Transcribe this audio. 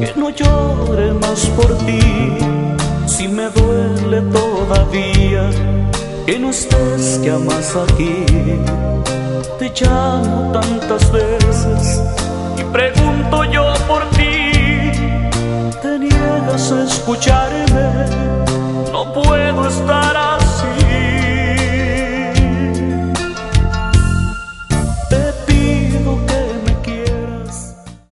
que no llore más por ti. Si me duele todavía que no estés, que amas aquí. Te llamo tantas veces y pregunto yo por ti. Te niegas a escucharme